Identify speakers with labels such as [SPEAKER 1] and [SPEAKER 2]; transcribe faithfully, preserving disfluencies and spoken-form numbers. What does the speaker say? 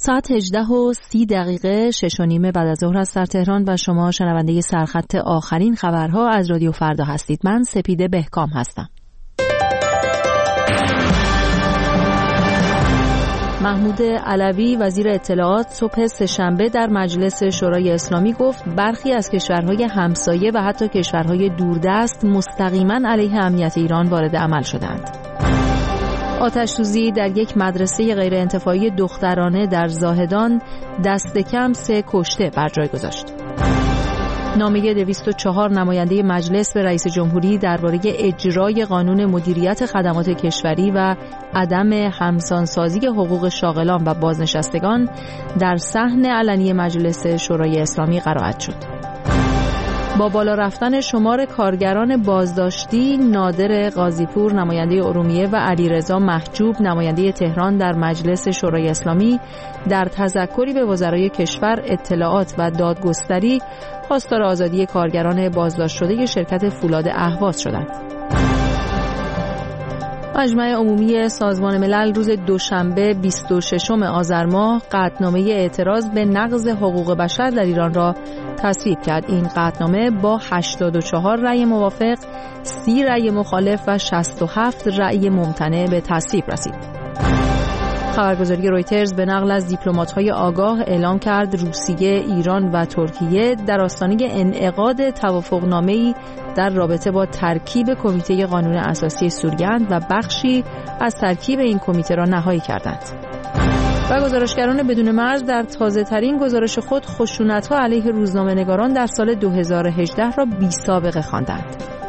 [SPEAKER 1] ساعت هجده و سی دقیقه شش و نیم بعد از ظهر است در تهران و شما شنونده سرخط آخرین خبرها از رادیو فردا هستید. من سپیده بهکام هستم. محمود علوی وزیر اطلاعات صبح سه‌شنبه در مجلس شورای اسلامی گفت برخی از کشورهای همسایه و حتی کشورهای دوردست مستقیما علیه امنیت ایران وارد عمل شدند. آتش‌سوزی در یک مدرسه غیرانتفاعی دخترانه در زاهدان دست کم سه کشته بر جای گذاشت. نامه دویست و چهار نماینده مجلس به رئیس جمهوری درباره اجرای قانون مدیریت خدمات کشوری و عدم همسانسازی حقوق شاغلان و بازنشستگان در صحن علنی مجلس شورای اسلامی قرائت شد. با بالا رفتن شمار کارگران بازداشتی، نادر قاضی‌پور نماینده ارومیه و علیرضا محجوب نماینده تهران در مجلس شورای اسلامی در تذکری به وزرای کشور، اطلاعات و دادگستری خواستار آزادی کارگران بازداشت شده شرکت فولاد اهواز شدند. مجمع عمومی سازمان ملل روز دوشنبه بیست و ششم آذر ماه قطعنامه اعتراض به نقض حقوق بشر در ایران را تصویب کرد. این قطعنامه با هشتاد و چهار رأی موافق، سی رأی مخالف و شصت و هفت رأی ممتنع به تصویب رسید. خبرگزاری رویترز به نقل از دیپلمات‌های آگاه اعلام کرد روسیه، ایران و ترکیه در آستانه انعقاد توافقنامه‌ای در رابطه با ترکیب کمیته قانون اساسی سوریه‌اند و بخشی از ترکیب این کمیته را نهایی کردند. و گزارشگران بدون مرز در تازه‌ترین گزارش خود خشونت‌ها علیه روزنامه‌نگاران در سال دو هزار و هجده را بی‌سابقه خواندند.